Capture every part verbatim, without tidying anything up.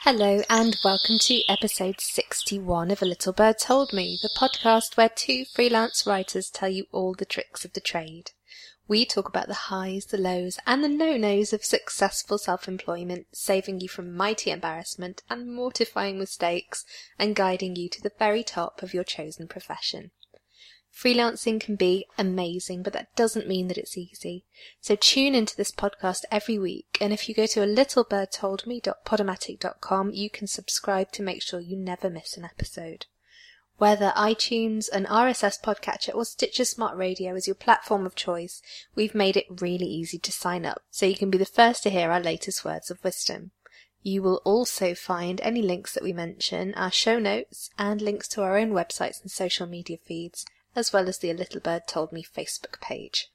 Hello and welcome to episode sixty-one of A Little Bird Told Me, the podcast where two freelance writers tell you all the tricks of the trade. We talk about the highs, the lows and the no-nos of successful self-employment, saving you from mighty embarrassment and mortifying mistakes and guiding you to the very top of your chosen profession. Freelancing can be amazing, but that doesn't mean that it's easy. So tune into this podcast every week, and if you go to a little bird told me dot podomatic dot com, you can subscribe to make sure you never miss an episode. Whether iTunes, an R S S podcatcher, or Stitcher Smart Radio is your platform of choice, we've made it really easy to sign up, so you can be the first to hear our latest words of wisdom. You will also find any links that we mention, our show notes, and links to our own websites and social media feeds, as well as the A Little Bird Told Me Facebook page.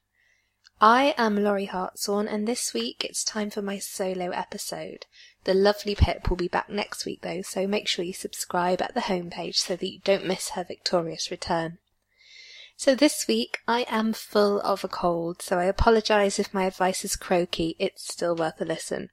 I am Laurie Hartshorn, and this week it's time for my solo episode. The lovely Pip will be back next week though, so make sure you subscribe at the homepage so that you don't miss her victorious return. So this week I am full of a cold, so I apologise if my advice is croaky, it's still worth a listen.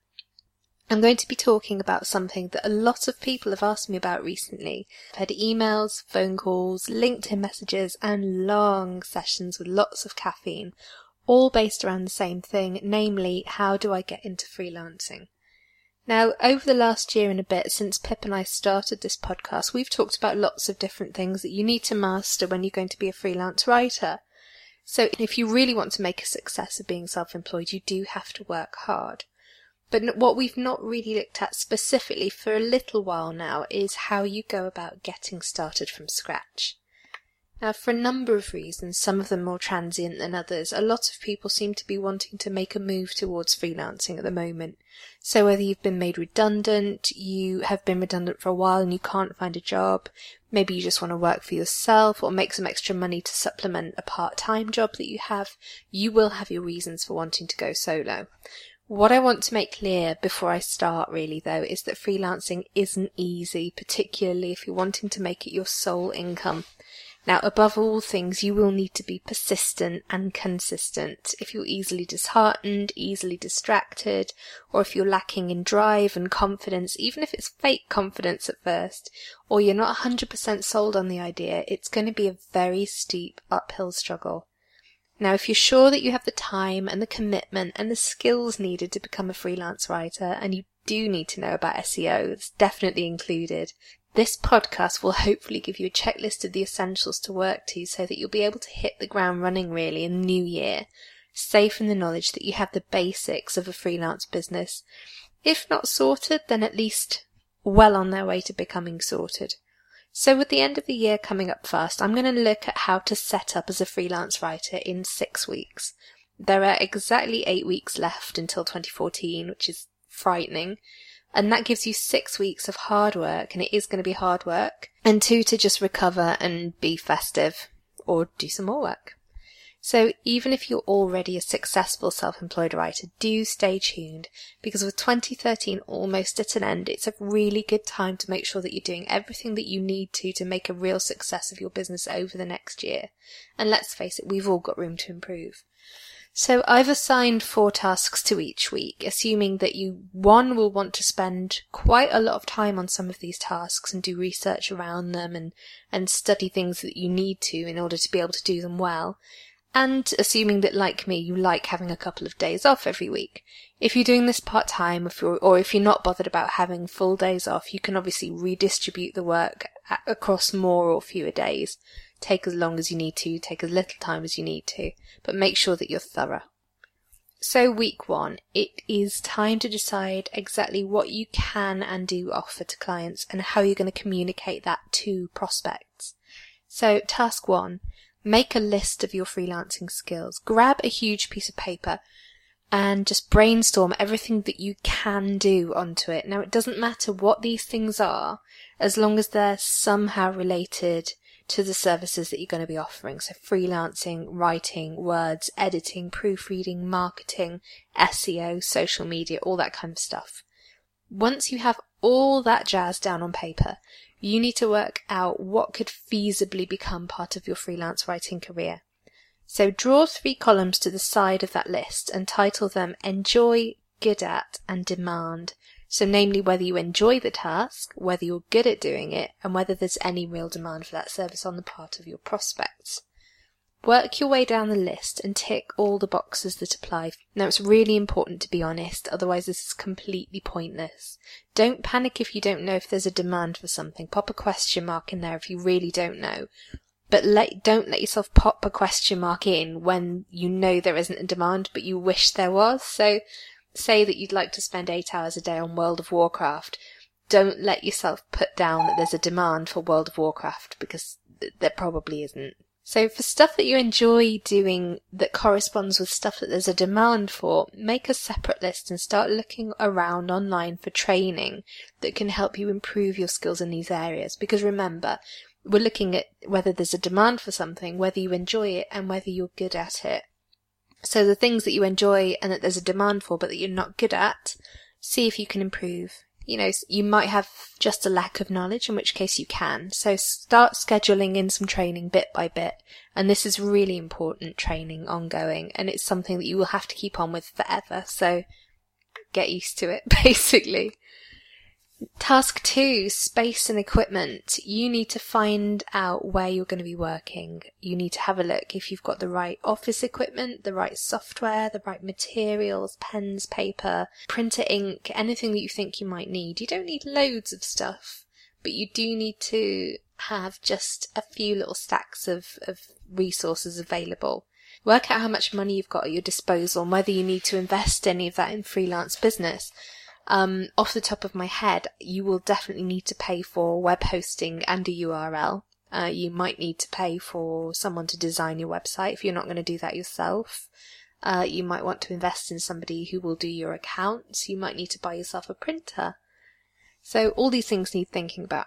I'm going to be talking about something that a lot of people have asked me about recently. I've had emails, phone calls, LinkedIn messages and long sessions with lots of caffeine, all based around the same thing, namely, how do I get into freelancing? Now, over the last year and a bit since Pip and I started this podcast, we've talked about lots of different things that you need to master when you're going to be a freelance writer. So if you really want to make a success of being self-employed, you do have to work hard. But what we've not really looked at specifically for a little while now is how you go about getting started from scratch. Now, for a number of reasons, some of them more transient than others, a lot of people seem to be wanting to make a move towards freelancing at the moment. So whether you've been made redundant, you have been redundant for a while and you can't find a job, maybe you just want to work for yourself or make some extra money to supplement a part-time job that you have, you will have your reasons for wanting to go solo. What I want to make clear before I start really though is that freelancing isn't easy, particularly if you're wanting to make it your sole income. Now, above all things, you will need to be persistent and consistent. If you're easily disheartened, easily distracted, or if you're lacking in drive and confidence, even if it's fake confidence at first, or you're not one hundred percent sold on the idea, it's going to be a very steep uphill struggle. Now, if you're sure that you have the time and the commitment and the skills needed to become a freelance writer, and you do need to know about S E O, it's definitely included, this podcast will hopefully give you a checklist of the essentials to work to so that you'll be able to hit the ground running really in the new year, safe in the knowledge that you have the basics of a freelance business. If not sorted, then at least well on their way to becoming sorted. So with the end of the year coming up fast, I'm going to look at how to set up as a freelance writer in six weeks. There are exactly eight weeks left until twenty fourteen, which is frightening. And that gives you six weeks of hard work, and it is going to be hard work, and two to just recover and be festive, or do some more work. So even if you're already a successful self-employed writer, do stay tuned, because with twenty thirteen almost at an end, it's a really good time to make sure that you're doing everything that you need to to make a real success of your business over the next year. And let's face it, we've all got room to improve. So I've assigned four tasks to each week, assuming that you, one, will want to spend quite a lot of time on some of these tasks and do research around them and, and study things that you need to in order to be able to do them well. And assuming that, like me, you like having a couple of days off every week. If you're doing this part-time, if you're, or if you're not bothered about having full days off, you can obviously redistribute the work across more or fewer days. Take as long as you need to, take as little time as you need to, but make sure that you're thorough. So week one, it is time to decide exactly what you can and do offer to clients and how you're going to communicate that to prospects. So task one, make a list of your freelancing skills. Grab a huge piece of paper and just brainstorm everything that you can do onto it. Now, it doesn't matter what these things are, as long as they're somehow related to the services that you're going to be offering. So freelancing, writing, words, editing, proofreading, marketing, S E O, social media, all that kind of stuff. Once you have all that jazz down on paper, you need to work out what could feasibly become part of your freelance writing career. So draw three columns to the side of that list and title them Enjoy, Good at, and Demand. So namely whether you enjoy the task, whether you're good at doing it, and whether there's any real demand for that service on the part of your prospects. Work your way down the list and tick all the boxes that apply. Now, it's really important to be honest, otherwise this is completely pointless. Don't panic if you don't know if there's a demand for something. Pop a question mark in there if you really don't know. But let, don't let yourself pop a question mark in when you know there isn't a demand, but you wish there was. So, say that you'd like to spend eight hours a day on World of Warcraft. Don't let yourself put down that there's a demand for World of Warcraft, because th- there probably isn't. So for stuff that you enjoy doing that corresponds with stuff that there's a demand for, make a separate list and start looking around online for training that can help you improve your skills in these areas. Because remember, we're looking at whether there's a demand for something, whether you enjoy it, and whether you're good at it. So the things that you enjoy and that there's a demand for but that you're not good at, see if you can improve. You know, you might have just a lack of knowledge, in which case you can. So start scheduling in some training bit by bit. And this is really important training, ongoing, and it's something that you will have to keep on with forever. So get used to it, basically. Task two, space and equipment. You need to find out where you're going to be working. You need to have a look if you've got the right office equipment, the right software, the right materials, pens, paper, printer ink, anything that you think you might need. You don't need loads of stuff, but you do need to have just a few little stacks of, of resources available. Work out how much money you've got at your disposal and whether you need to invest any of that in freelance business. Um, off the top of my head, you will definitely need to pay for web hosting and a U R L. Uh, you might need to pay for someone to design your website if you're not going to do that yourself. Uh, you might want to invest in somebody who will do your accounts. You might need to buy yourself a printer. So all these things need thinking about.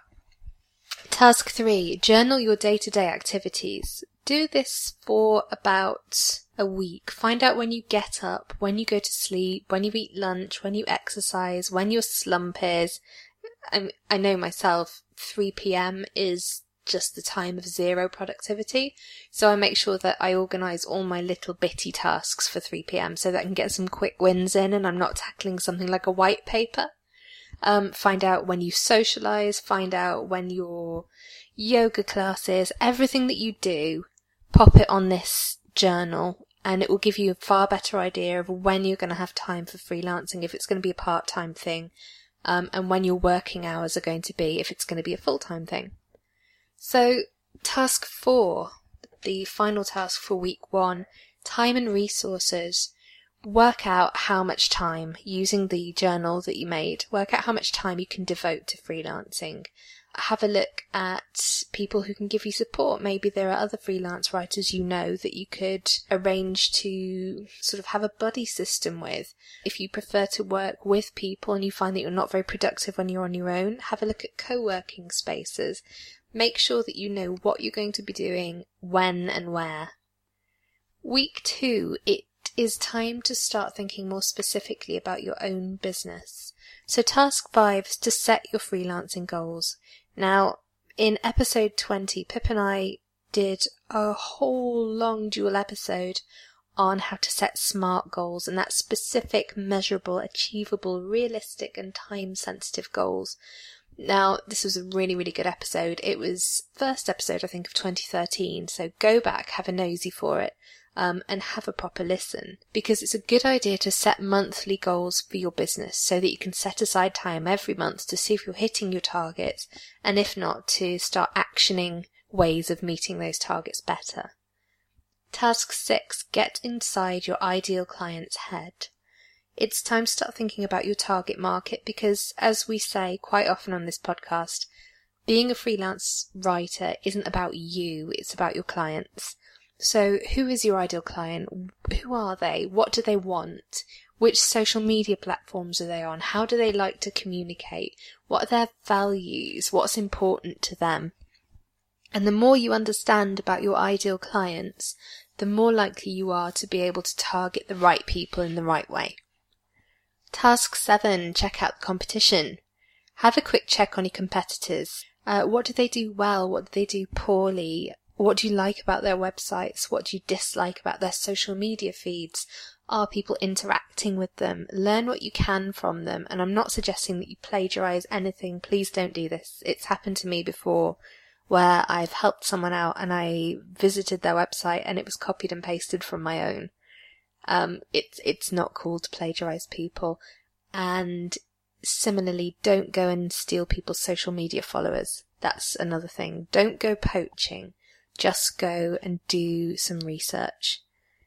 Task three, journal your day-to-day activities. Do this for about a week. Find out when you get up, when you go to sleep, when you eat lunch, when you exercise, when your slump is. I, I know myself, three p.m. is just the time of zero productivity. So I make sure that I organise all my little bitty tasks for three p.m. so that I can get some quick wins in and I'm not tackling something like a white paper. Um, find out when you socialise, find out when your yoga classes, everything that you do, pop it on this journal and it will give you a far better idea of when you're going to have time for freelancing, if it's going to be a part-time thing, um, and when your working hours are going to be, if it's going to be a full-time thing. So, task four, the final task for week one, time and resources. Work out how much time, using the journal that you made, work out how much time you can devote to freelancing. Have a look at people who can give you support. Maybe there are other freelance writers you know that you could arrange to sort of have a buddy system with. If you prefer to work with people and you find that you're not very productive when you're on your own, have a look at co-working spaces. Make sure that you know what you're going to be doing, when and where. Week two, it is time to start thinking more specifically about your own business. So task five is to set your freelancing goals. Now, in episode twenty, Pip and I did a whole long dual episode on how to set SMART goals, and that's specific, measurable, achievable, realistic and time-sensitive goals. Now, this was a really, really good episode. It was first episode, I think, of twenty thirteen, so go back, have a nosy for it. Um, and have a proper listen, because it's a good idea to set monthly goals for your business so that you can set aside time every month to see if you're hitting your targets, and if not, to start actioning ways of meeting those targets better. Task six, get inside your ideal client's head. It's time to start thinking about your target market because, as we say quite often on this podcast, being a freelance writer isn't about you, it's about your clients. So who is your ideal client? Who are they? What do they want? Which social media platforms are they on? How do they like to communicate? What are their values? What's important to them? And the more you understand about your ideal clients, the more likely you are to be able to target the right people in the right way. Task seven, check out the competition. Have a quick check on your competitors. Uh, what do they do well? What do they do poorly? What do you like about their websites? What do you dislike about their social media feeds? Are people interacting with them? Learn what you can from them. And I'm not suggesting that you plagiarize anything. Please don't do this. It's happened to me before where I've helped someone out and I visited their website and it was copied and pasted from my own. Um, it's, it's not cool to plagiarize people. And similarly, don't go and steal people's social media followers. That's another thing. Don't go poaching. Just go and do some research.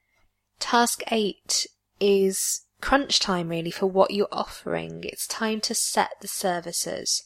Task eight is crunch time really for what you're offering. It's time to set the services.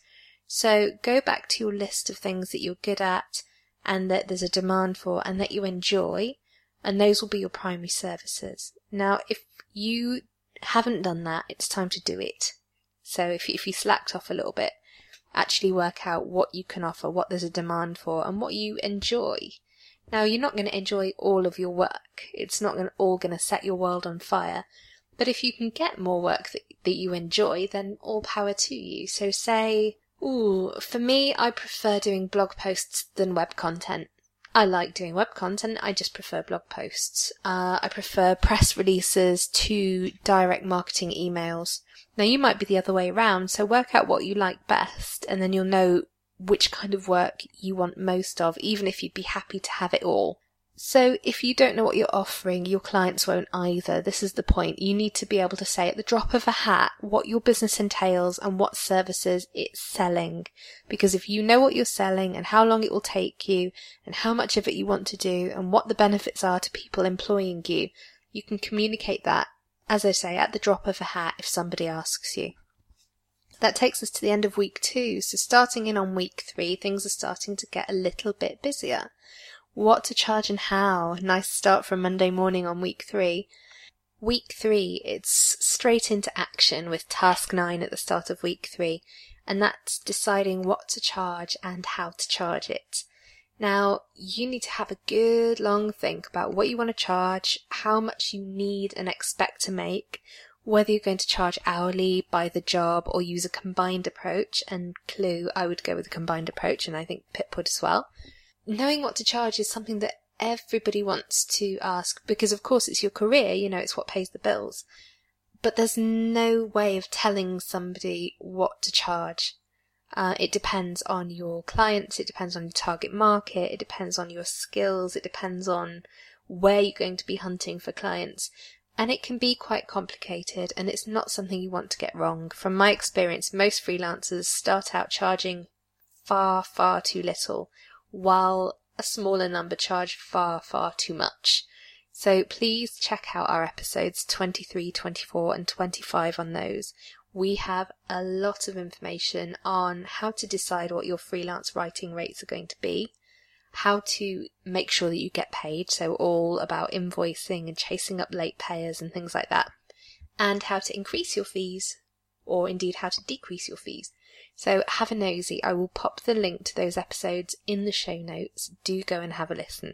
So go back to your list of things that you're good at and that there's a demand for and that you enjoy, and those will be your primary services. Now, if you haven't done that, it's time to do it. So if you, if you slacked off a little bit, actually work out what you can offer, what there's a demand for, and what you enjoy. Now, you're not going to enjoy all of your work. It's not gonna, all going to set your world on fire. But if you can get more work that, that you enjoy, then all power to you. So say, ooh, for me, I prefer doing blog posts than web content. I like doing web content, I just prefer blog posts. Uh, I prefer press releases to direct marketing emails. Now, you might be the other way around, so work out what you like best, and then you'll know which kind of work you want most of, even if you'd be happy to have it all. So if you don't know what you're offering, your clients won't either. This is the point. You need to be able to say at the drop of a hat what your business entails and what services it's selling. Because if you know what you're selling and how long it will take you and how much of it you want to do and what the benefits are to people employing you, you can communicate that, as I say, at the drop of a hat if somebody asks you. That takes us to the end of week two. So starting in on week three, things are starting to get a little bit busier. What to charge and how. Nice start from Monday morning on week three. Week three, it's straight into action with task nine at the start of week three, and that's deciding what to charge and how to charge it. Now, you need to have a good long think about what you want to charge, how much you need and expect to make, whether you're going to charge hourly, by the job, or use a combined approach. And clue, I would go with a combined approach, and I think Pip would as well. Knowing what to charge is something that everybody wants to ask, because of course it's your career, you know, it's what pays the bills. But there's no way of telling somebody what to charge. Uh, it depends on your clients, it depends on your target market, it depends on your skills, it depends on where you're going to be hunting for clients. And it can be quite complicated, and it's not something you want to get wrong. From my experience, most freelancers start out charging far, far too little, while a smaller number charge far, far too much. So please check out our episodes twenty-three, twenty-four and twenty-five on those. We have a lot of information on how to decide what your freelance writing rates are going to be, how to make sure that you get paid, so all about invoicing and chasing up late payers and things like that, and how to increase your fees, or indeed how to decrease your fees. So have a nosy. I will pop the link to those episodes in the show notes. Do go and have a listen.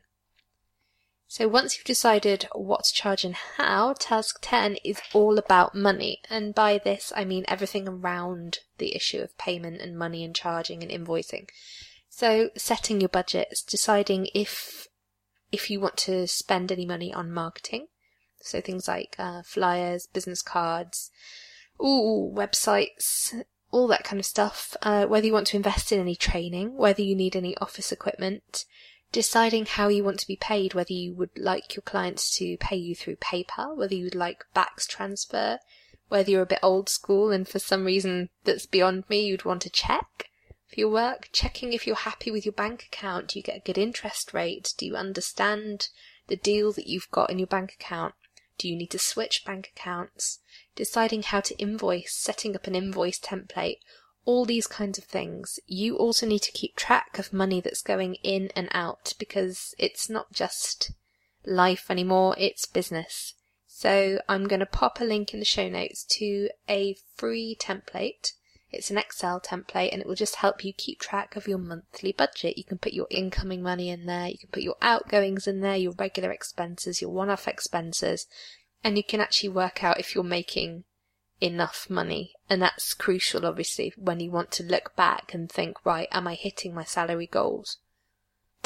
So once you've decided what to charge and how, task ten is all about money. And by this, I mean everything around the issue of payment and money and charging and invoicing. So setting your budgets, deciding if if you want to spend any money on marketing. So things like uh, flyers, business cards, ooh, websites, all that kind of stuff. Uh, whether you want to invest in any training, whether you need any office equipment. Deciding how you want to be paid, whether you would like your clients to pay you through PayPal, whether you would like Bax transfer, whether you're a bit old school and for some reason that's beyond me you'd want a check for your work, checking if you're happy with your bank account. Do you get a good interest rate? Do you understand the deal that you've got in your bank account? Do you need to switch bank accounts? Deciding how to invoice, setting up an invoice template. All these kinds of things. You also need to keep track of money that's going in and out, because it's not just life anymore, it's business. So I'm going to pop a link in the show notes to a free template. It's an Excel template, and it will just help you keep track of your monthly budget. You can put your incoming money in there, you can put your outgoings in there, your regular expenses, your one-off expenses, and you can actually work out if you're making enough money. And that's crucial, obviously, when you want to look back and think, right, am I hitting my salary goals?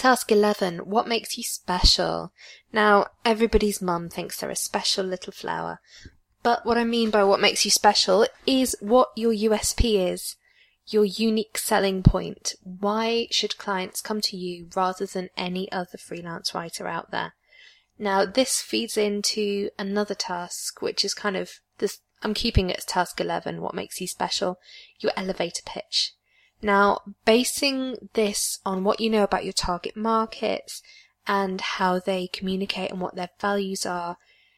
Task eleven, what makes you special? Now, everybody's mum thinks they're a special little flower. But what I mean by what makes you special is what your U S P is. Your unique selling point. Why should clients come to you rather than any other freelance writer out there? Now, this feeds into another task, which is kind of this, I'm keeping it as task eleven, what makes you special, your elevator pitch. Now, basing this on what you know about your target markets and how they communicate and what their values are,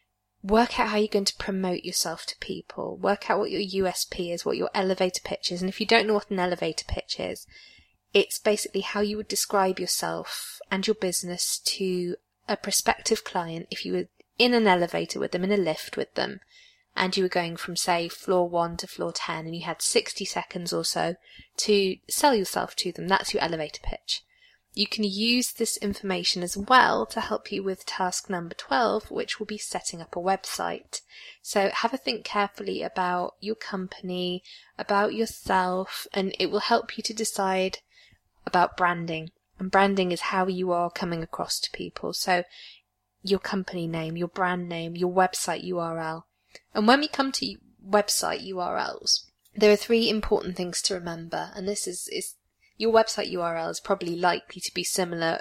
work out how you're going to promote yourself to people. Work out what your U S P is, what your elevator pitch is. And if you don't know what an elevator pitch is, it's basically how you would describe yourself and your business to a prospective client if you were in an elevator with them, in a lift with them, and you were going from, say, floor one to floor ten, and you had sixty seconds or so to sell yourself to them. That's your elevator pitch. You can use this information as well to help you with task number twelve, which will be setting up a website. So have a think carefully about your company, about yourself, and it will help you to decide about branding. And branding is how you are coming across to people. So your company name, your brand name, your website U R L. And when we come to website U R Ls, there are three important things to remember, and this is, is your website U R L is probably likely to be similar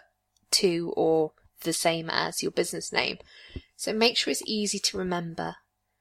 to or the same as your business name. So make sure it's easy to remember.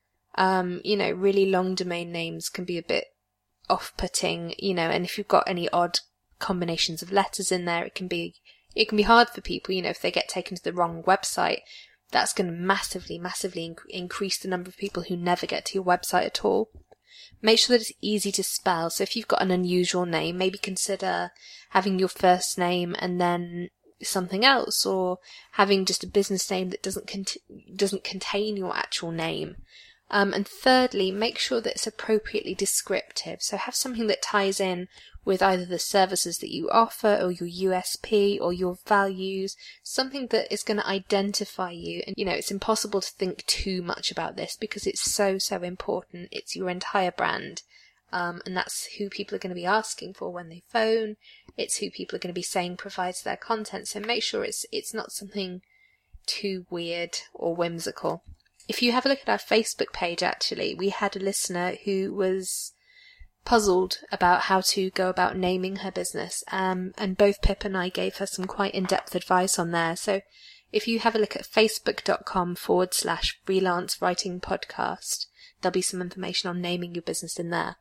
Um, you know, really long domain names can be a bit off-putting, you know, and if you've got any odd combinations of letters in there, it can be, it can be hard for people, you know, if they get taken to the wrong website. That's going to massively, massively inc- increase the number of people who never get to your website at all. Make sure that it's easy to spell. So if you've got an unusual name, maybe consider having your first name and then something else, or having just a business name that doesn't cont- doesn't contain your actual name. Um, and thirdly, make sure that it's appropriately descriptive. So have something that ties in with either the services that you offer or your U S P or your values, something that is going to identify you. And, you know, it's impossible to think too much about this because it's so, so important. It's your entire brand. Um, and that's who people are going to be asking for when they phone. It's who people are going to be saying provides their content. So make sure it's, it's not something too weird or whimsical. If you have a look at our Facebook page, actually, we had a listener who was puzzled about how to go about naming her business, um, and both Pip and I gave her some quite in-depth advice on there. So if you have a look at facebook.com forward slash freelance writing podcast, there'll be some information on naming your business in there.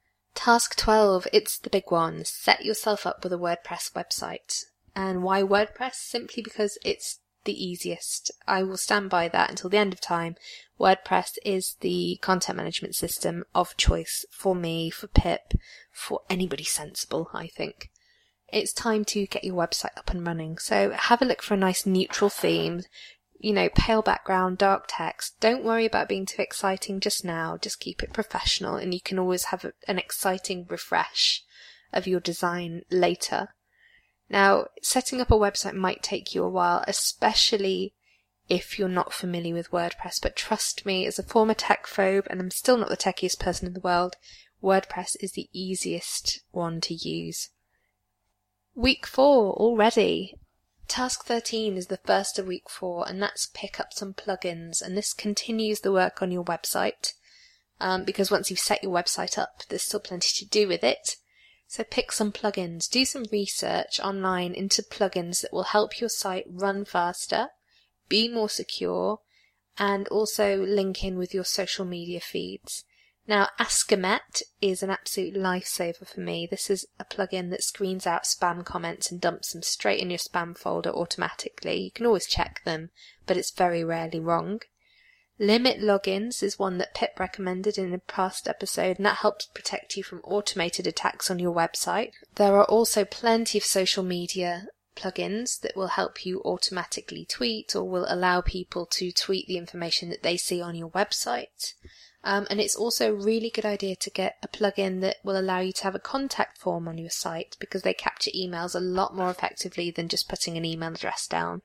Task twelve, it's the big one. Set yourself up with a WordPress website. And why WordPress? Simply because it's the easiest. I will stand by that until the end of time. WordPress is the content management system of choice for me, for Pip, for anybody sensible, I think. It's time to get your website up and running. So have a look for a nice neutral theme, you know, pale background, dark text. Don't worry about being too exciting just now. Just keep it professional, and you can always have a, an exciting refresh of your design later. Now, setting up a website might take you a while, especially if you're not familiar with WordPress, but trust me, as a former tech-phobe, and I'm still not the techiest person in the world, WordPress is the easiest one to use. Week four already. Task thirteen is the first of week four, and that's pick up some plugins, and this continues the work on your website, um, because once you've set your website up, there's still plenty to do with it. So pick some plugins, do some research online into plugins that will help your site run faster, be more secure, and also link in with your social media feeds. Now, Askomet is an absolute lifesaver for me. This is a plugin that screens out spam comments and dumps them straight in your spam folder automatically. You can always check them, but it's very rarely wrong. Limit Logins is one that Pip recommended in a past episode, and that helps protect you from automated attacks on your website. There are also plenty of social media plugins that will help you automatically tweet, or will allow people to tweet the information that they see on your website. Um, and it's also a really good idea to get a plugin that will allow you to have a contact form on your site, because they capture emails a lot more effectively than just putting an email address down.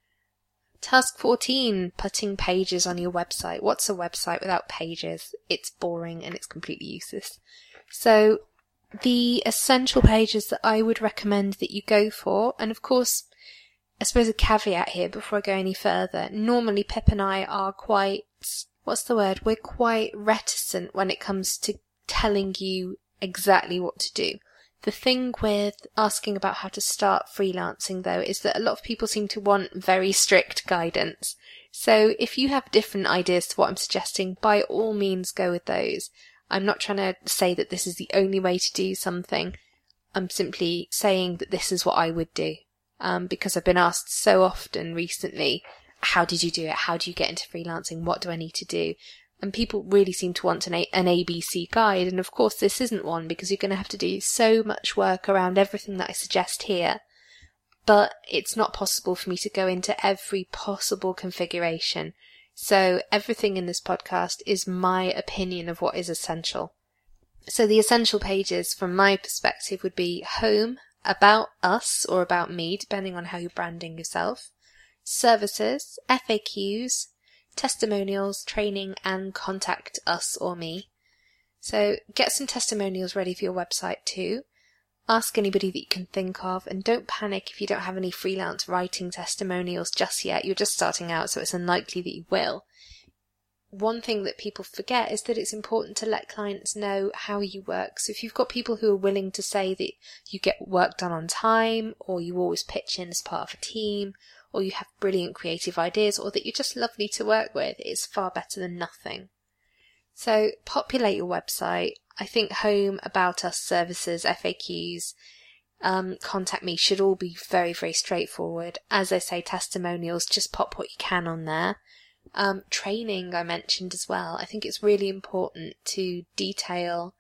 Task fourteen, putting pages on your website. What's a website without pages? It's boring and it's completely useless. So the essential pages that I would recommend that you go for, and of course I suppose a caveat here before I go any further. Normally Pip and I are quite, what's the word? We're quite reticent when it comes to telling you exactly what to do. The thing with asking about how to start freelancing, though, is that a lot of people seem to want very strict guidance. So if you have different ideas to what I'm suggesting, by all means go with those. I'm not trying to say that this is the only way to do something. I'm simply saying that this is what I would do. Um, because I've been asked so often recently, how did you do it? How do you get into freelancing? What do I need to do? And people really seem to want an, A- an A B C guide. And of course this isn't one, because you're going to have to do so much work around everything that I suggest here. But it's not possible for me to go into every possible configuration. So everything in this podcast is my opinion of what is essential. So the essential pages from my perspective would be home, about us or about me, depending on how you're branding yourself, services, F A Qs, testimonials, training, and contact us or me. So get some testimonials ready for your website too. Ask anybody that you can think of, and don't panic if you don't have any freelance writing testimonials just yet. You're just starting out, so it's unlikely that you will. One thing that people forget is that it's important to let clients know how you work. So if you've got people who are willing to say that you get work done on time, or you always pitch in as part of a team, or you have brilliant creative ideas, or that you're just lovely to work with, it's far better than nothing. So populate your website. I think home, about us, services, F A Qs, um, contact me should all be very, very straightforward. As I say, testimonials, just pop what you can on there. Um, training I mentioned as well. I think it's really important to detail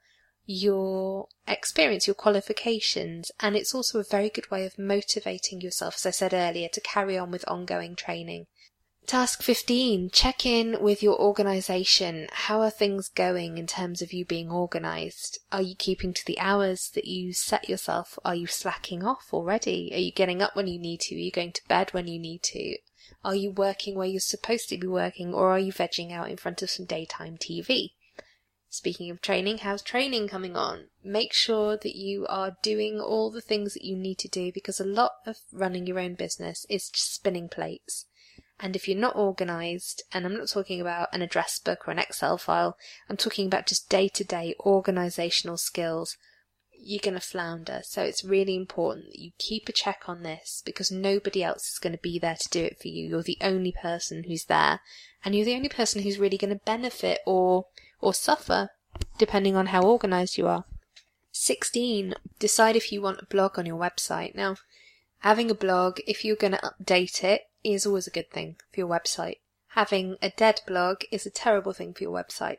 your experience, your qualifications, and it's also a very good way of motivating yourself, as I said earlier, to carry on with ongoing training. Task fifteen, check in with your organisation. How are things going in terms of you being organised? Are you keeping to the hours that you set yourself? Are you slacking off already? Are you getting up when you need to? Are you going to bed when you need to? Are you working where you're supposed to be working, or are you vegging out in front of some daytime T V? Speaking of training, how's training coming on? Make sure that you are doing all the things that you need to do, because a lot of running your own business is just spinning plates. And if you're not organised, and I'm not talking about an address book or an Excel file, I'm talking about just day-to-day organisational skills, you're going to flounder. So it's really important that you keep a check on this, because nobody else is going to be there to do it for you. You're the only person who's there, and you're the only person who's really going to benefit or or suffer, depending on how organised you are. sixteen. Decide if you want a blog on your website. Now, having a blog, if you're going to update it, is always a good thing for your website. Having a dead blog is a terrible thing for your website.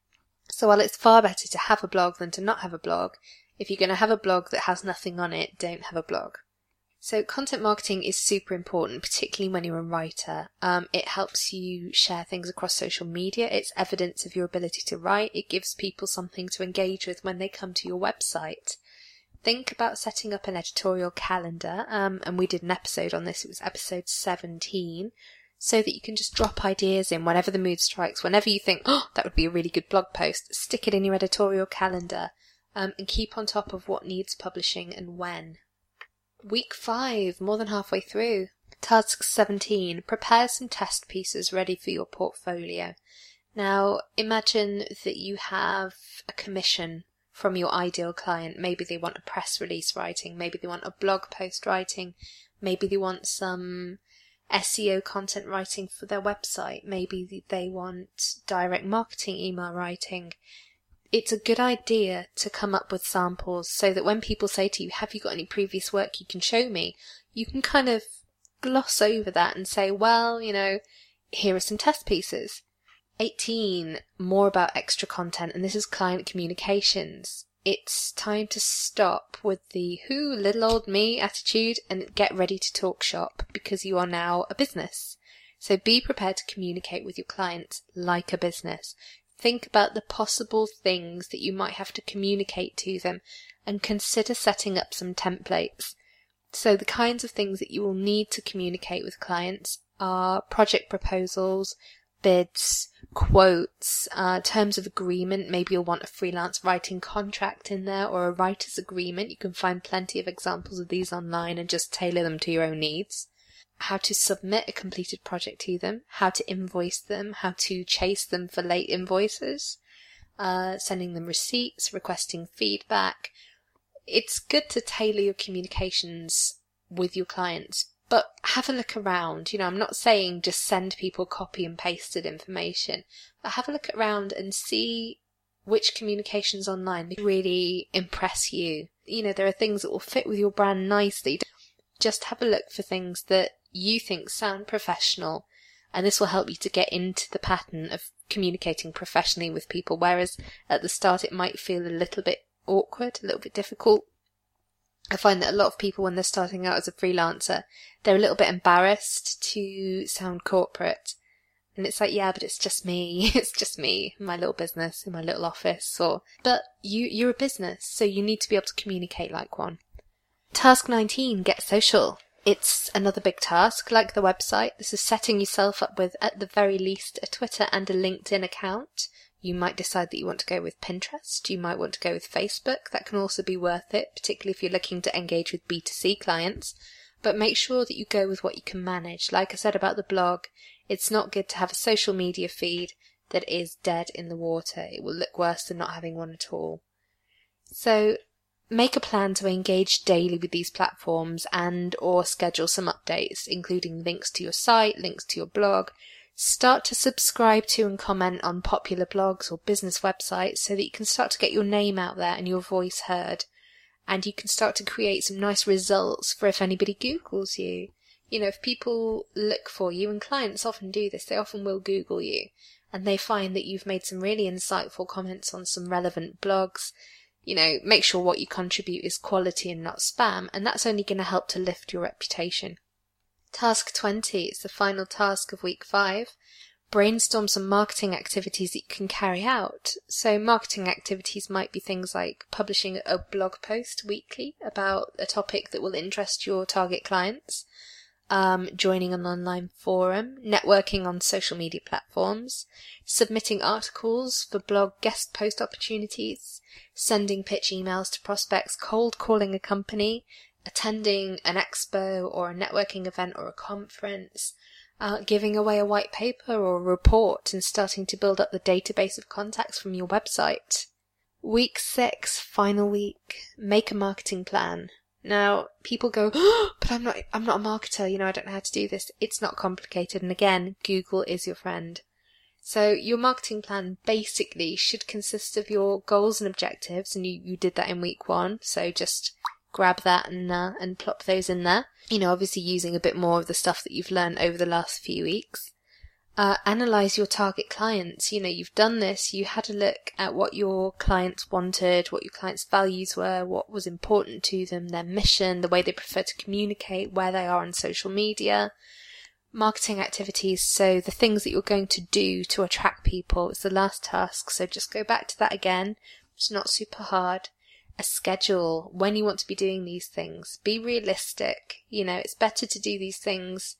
So while it's far better to have a blog than to not have a blog, if you're going to have a blog that has nothing on it, don't have a blog. So content marketing is super important, particularly when you're a writer. Um, it helps you share things across social media. It's evidence of your ability to write. It gives people something to engage with when they come to your website. Think about setting up an editorial calendar, um, and we did an episode on this. It was episode seventeen, so that you can just drop ideas in whenever the mood strikes. Whenever you think, oh, that would be a really good blog post, stick it in your editorial calendar, um, and keep on top of what needs publishing and when. Week five, more than halfway through. Task seventeen, prepare some test pieces ready for your portfolio. Now, imagine that you have a commission from your ideal client. Maybe they want a press release writing, maybe they want a blog post writing, maybe they want some S E O content writing for their website, maybe they want direct marketing email writing. It's a good idea to come up with samples so that when people say to you, have you got any previous work you can show me? You can kind of gloss over that and say, well, you know, here are some test pieces. eighteen, more about extra content, and this is client communications. It's time to stop with the who, little old me attitude and get ready to talk shop, because you are now a business. So be prepared to communicate with your clients like a business. Think about the possible things that you might have to communicate to them, and consider setting up some templates. So the kinds of things that you will need to communicate with clients are project proposals, bids, quotes, uh, terms of agreement. Maybe you'll want a freelance writing contract in there, or a writer's agreement. You can find plenty of examples of these online and just tailor them to your own needs. how to submit a completed project to them, how to invoice them, how to chase them for late invoices, uh, sending them receipts, requesting feedback. It's good to tailor your communications with your clients, but have a look around. You know, I'm not saying just send people copy and pasted information, but have a look around and see which communications online really impress you. You know, there are things that will fit with your brand nicely. Just have a look for things that you think sound professional, and this will help you to get into the pattern of communicating professionally with people, whereas at the start it might feel a little bit awkward, a little bit difficult. I find that a lot of people, when they're starting out as a freelancer, they're a little bit embarrassed to sound corporate. And it's like, yeah, but it's just me. It's just me, my little business in my little office. Or, but you, you're a business, so you need to be able to communicate like one. Task nineteen, get social. It's another big task, like the website. This is setting yourself up with, at the very least, a Twitter and a LinkedIn account. You might decide that you want to go with Pinterest. You might want to go with Facebook. That can also be worth it, particularly if you're looking to engage with B two C clients. But make sure that you go with what you can manage. Like I said about the blog, it's not good to have a social media feed that is dead in the water. It will look worse than not having one at all. So make a plan to engage daily with these platforms and or schedule some updates, including links to your site, links to your blog. Start to subscribe to and comment on popular blogs or business websites so that you can start to get your name out there and your voice heard. And you can start to create some nice results for if anybody Googles you. You know, if people look for you, and clients often do this, they often will Google you, and they find that you've made some really insightful comments on some relevant blogs. You know, make sure what you contribute is quality and not spam, and that's only going to help to lift your reputation. Task twenty is the final task of week five. Brainstorm some marketing activities that you can carry out. So marketing activities might be things like publishing a blog post weekly about a topic that will interest your target clients, um, joining an online forum, networking on social media platforms, submitting articles for blog guest post opportunities, sending pitch emails to prospects, cold calling a company, attending an expo or a networking event or a conference, uh, giving away a white paper or a report, and starting to build up the database of contacts from your website. Week six, final week, make a marketing plan. Now, people go, oh, but I'm not, I'm not a marketer, you know, I don't know how to do this. It's not complicated, and again, Google is your friend. So your marketing plan basically should consist of your goals and objectives, and you, you did that in week one, so just grab that and uh, and plop those in there. You know, obviously using a bit more of the stuff that you've learned over the last few weeks. Uh, analyze your target clients. You know, you've done this, you had a look at what your clients wanted, what your clients' values were, what was important to them, their mission, the way they prefer to communicate, where they are on social media. Marketing activities, so the things that you're going to do to attract people is the last task, so just go back to that again. It's not super hard. A schedule, when you want to be doing these things. Be realistic. You know, it's better to do these things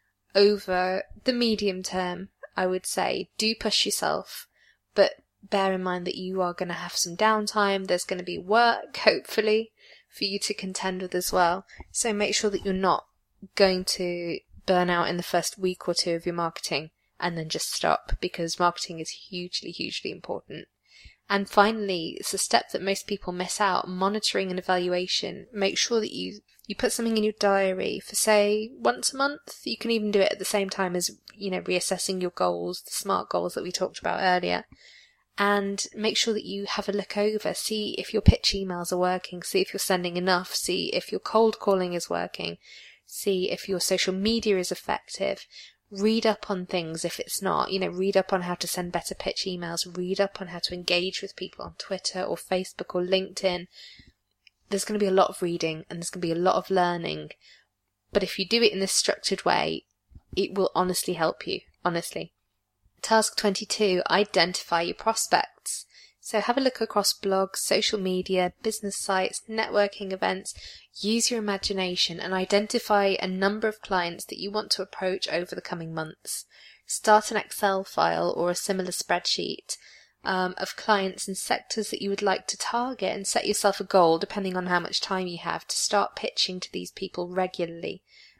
over the medium term, I would say. Do push yourself, but bear in mind that you are going to have some downtime. There's going to be work, hopefully, for you to contend with as well. So make sure that you're not going to burn out in the first week or two of your marketing and then just stop, because marketing is hugely, hugely important. And finally, it's a step that most people miss out, monitoring and evaluation. Make sure that you, you put something in your diary for, say, once a month. You can even do it at the same time as, you know, reassessing your goals, the SMART goals that we talked about earlier. And make sure that you have a look over, see if your pitch emails are working, see if you're sending enough, see if your cold calling is working, see if your social media is effective. Read up on things if it's not, you know, read up on how to send better pitch emails, read up on how to engage with people on Twitter or Facebook or LinkedIn. There's going to be a lot of reading and there's going to be a lot of learning. But if you do it in this structured way, it will honestly help you, honestly. Task twenty-two, identify your prospects. So have a look across blogs, social media, business sites, networking events. Use your imagination and identify a number of clients that you want to approach over the coming months. Start an Excel file or a similar spreadsheet um, of clients and sectors that you would like to target, and set yourself a goal, depending on how much time you have, to start pitching to these people regularly.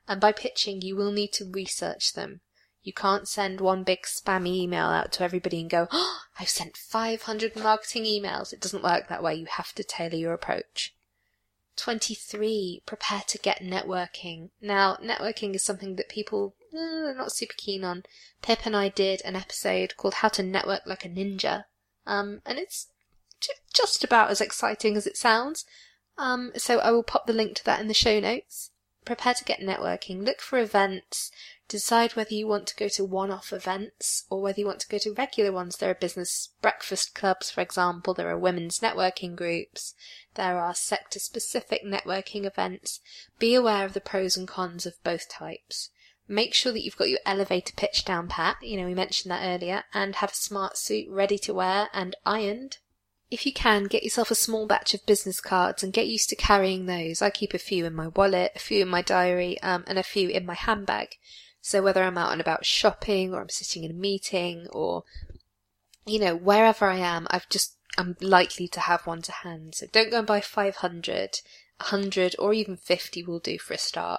And by pitching, you will need to research them. You can't send one big spammy email out to everybody and go, oh, I've sent five hundred marketing emails. It doesn't work that way. You have to tailor your approach. twenty-three. Prepare to get networking. Now, networking is something that people uh, are not super keen on. Pip and I did an episode called How to Network Like a Ninja. Um, and it's j- just about as exciting as it sounds. Um, so I will pop the link to that in the show notes. Prepare to get networking. Look for events. Decide whether you want to go to one-off events or whether you want to go to regular ones. There are business breakfast clubs, for example. There are women's networking groups. There are sector-specific networking events. Be aware of the pros and cons of both types. Make sure that you've got your elevator pitch down pat. You know, we mentioned that earlier. And have a smart suit ready to wear and ironed. If you can, get yourself a small batch of business cards and get used to carrying those. I keep a few in my wallet, a few in my diary, um, and a few in my handbag. So whether I'm out and about shopping or I'm sitting in a meeting or, you know, wherever I am, I've just, I'm likely to have one to hand. So don't go and buy five hundred, one hundred or even fifty will do for a start.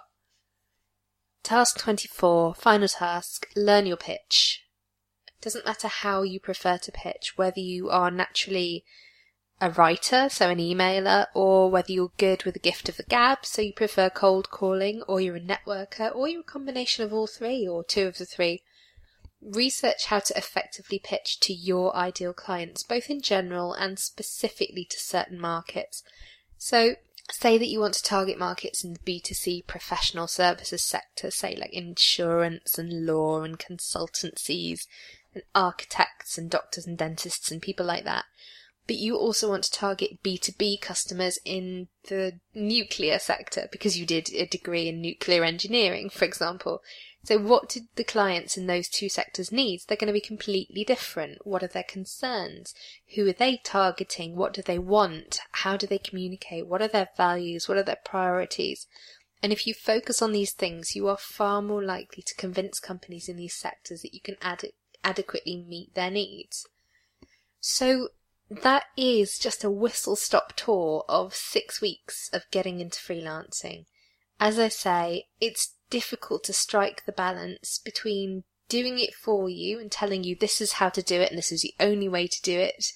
Task twenty-four, final task, learn your pitch. It doesn't matter how you prefer to pitch, whether you are naturally a writer, so an emailer, or whether you're good with the gift of the gab, so you prefer cold calling, or you're a networker, or you're a combination of all three, or two of the three. Research how to effectively pitch to your ideal clients, both in general and specifically to certain markets. So, say that you want to target markets in the B two C professional services sector, say like insurance and law and consultancies and architects and doctors and dentists and people like that. But you also want to target B two B customers in the nuclear sector because you did a degree in nuclear engineering, for example. So what did the clients in those two sectors need? They're going to be completely different. What are their concerns? Who are they targeting? What do they want? How do they communicate? What are their values? What are their priorities? And if you focus on these things, you are far more likely to convince companies in these sectors that you can ad- adequately meet their needs. So that is just a whistle-stop tour of six weeks of getting into freelancing. As I say, it's difficult to strike the balance between doing it for you and telling you this is how to do it and this is the only way to do it,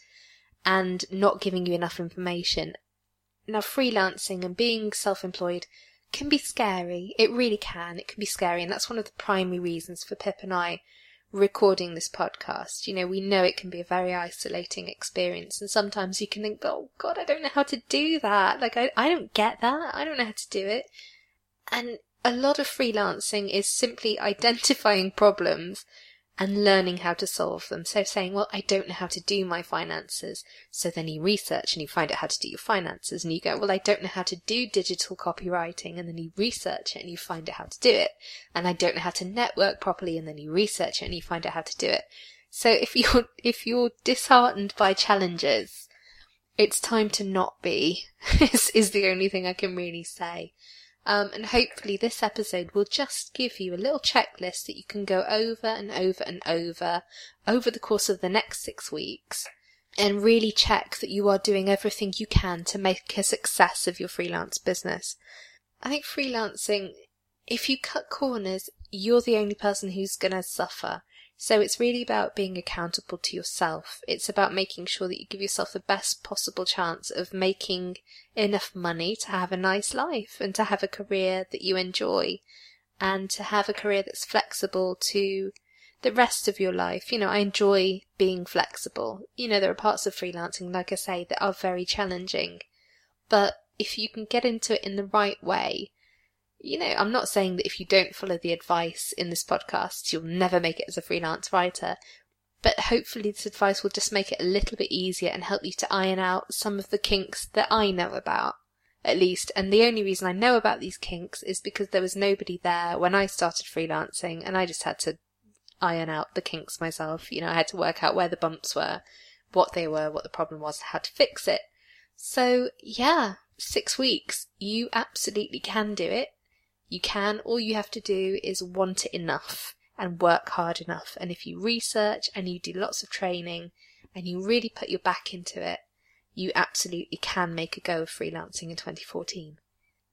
and not giving you enough information. Now, freelancing and being self-employed can be scary. It really can. It can be scary, and that's one of the primary reasons for Pip and I recording this podcast. You know, we know it can be a very isolating experience, and sometimes you can think, oh God, I don't know how to do that. Like, I, I don't get that. I don't know how to do it. And a lot of freelancing is simply identifying problems and learning how to solve them. So saying, well, I don't know how to do my finances. So then you research and you find out how to do your finances, and you go, well, I don't know how to do digital copywriting, and then you research it and you find out how to do it. And I don't know how to network properly, and then you research it and you find out how to do it. So if you're, if you're disheartened by challenges, it's time to not be, is, is the only thing I can really say. Um, and hopefully this episode will just give you a little checklist that you can go over and over and over over the course of the next six weeks and really check that you are doing everything you can to make a success of your freelance business. I think freelancing, if you cut corners, you're the only person who's going to suffer. So it's really about being accountable to yourself. It's about making sure that you give yourself the best possible chance of making enough money to have a nice life and to have a career that you enjoy and to have a career that's flexible to the rest of your life. You know, I enjoy being flexible. You know, there are parts of freelancing, like I say, that are very challenging. But if you can get into it in the right way, you know, I'm not saying that if you don't follow the advice in this podcast, you'll never make it as a freelance writer, but hopefully this advice will just make it a little bit easier and help you to iron out some of the kinks that I know about, at least. And the only reason I know about these kinks is because there was nobody there when I started freelancing, and I just had to iron out the kinks myself. You know, I had to work out where the bumps were, what they were, what the problem was, how to fix it. So, yeah, six weeks. You absolutely can do it. You can. All you have to do is want it enough and work hard enough. And if you research and you do lots of training and you really put your back into it, you absolutely can make a go of freelancing in twenty fourteen.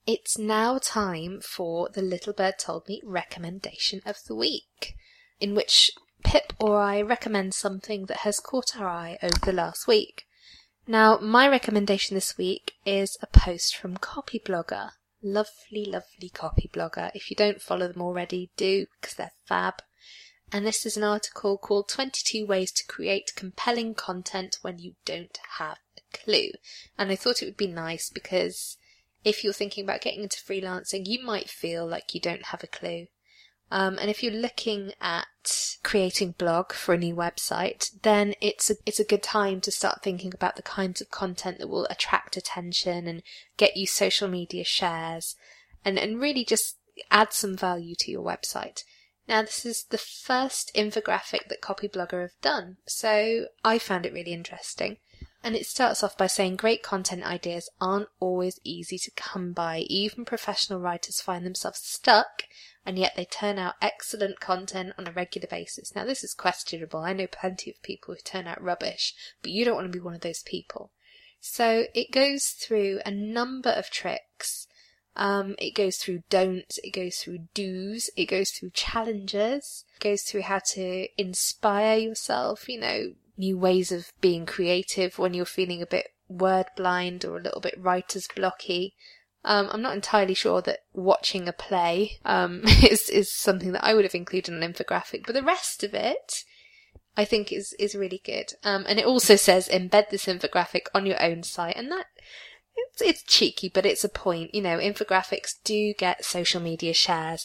it's now time for the Little Bird Told Me recommendation of the week, in which Pip or I recommend something that has caught our eye over the last week. Now, my recommendation this week is a post from Copyblogger. Lovely, lovely Copyblogger. If you don't follow them already, do, because they're fab. And this is an article called twenty-two Ways to Create Compelling Content When You Don't Have a Clue. And I thought it would be nice because if you're thinking about getting into freelancing, you might feel like you don't have a clue. Um, and if you're looking at creating blog for a new website, then it's a, it's a good time to start thinking about the kinds of content that will attract attention and get you social media shares and, and really just add some value to your website. Now, this is the first infographic that Copyblogger have done, so I found it really interesting. And it starts off by saying great content ideas aren't always easy to come by. Even professional writers find themselves stuck, and yet they turn out excellent content on a regular basis. Now, this is questionable. I know plenty of people who turn out rubbish, but you don't want to be one of those people. So it goes through a number of tricks. Um, it goes through don'ts, it goes through do's, it goes through challenges, it goes through how to inspire yourself, you know, new ways of being creative when you're feeling a bit word blind or a little bit writer's blocky. Um, I'm not entirely sure that watching a play um, is, is something that I would have included in an infographic, but the rest of it I think is, is really good. Um, and it also says embed this infographic on your own site, and that It's, it's cheeky, but it's a point. You know, infographics do get social media shares.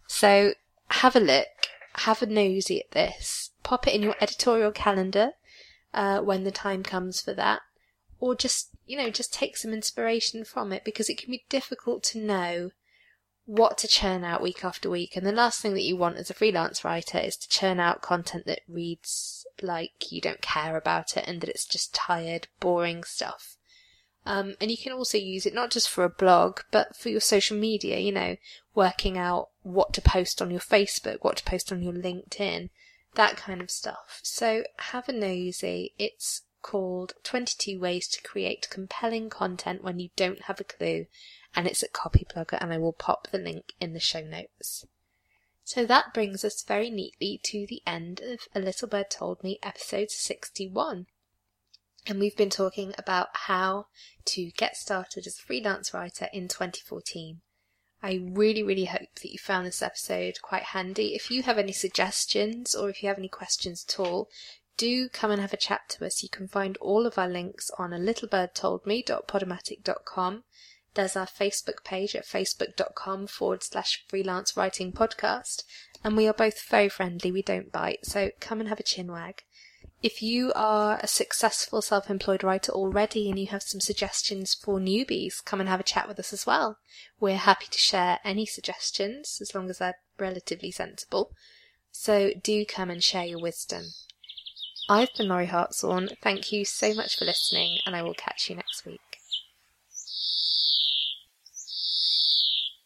So have a look, have a nosy at this, pop it in your editorial calendar uh, when the time comes for that, or just, you know, just take some inspiration from it, because it can be difficult to know what to churn out week after week. And the last thing that you want as a freelance writer is to churn out content that reads like you don't care about it and that it's just tired, boring stuff. Um, and you can also use it not just for a blog, but for your social media, you know, working out what to post on your Facebook, what to post on your LinkedIn, that kind of stuff. So have a nosy. It's called twenty-two Ways to Create Compelling Content When You Don't Have a Clue, and it's at Copyblogger, and I will pop the link in the show notes. So that brings us very neatly to the end of A Little Bird Told Me, episode sixty-one. And we've been talking about how to get started as a freelance writer in twenty fourteen. I really, really hope that you found this episode quite handy. If you have any suggestions or if you have any questions at all, do come and have a chat to us. You can find all of our links on a little bird told me dot podomatic dot com. There's our Facebook page at facebook.com forward slash freelance writing podcast. And we are both very friendly. We don't bite. So come and have a chinwag. If you are a successful self-employed writer already and you have some suggestions for newbies, come and have a chat with us as well. We're happy to share any suggestions, as long as they're relatively sensible. So do come and share your wisdom. I've been Laurie Hartshorn. Thank you so much for listening, and I will catch you next week.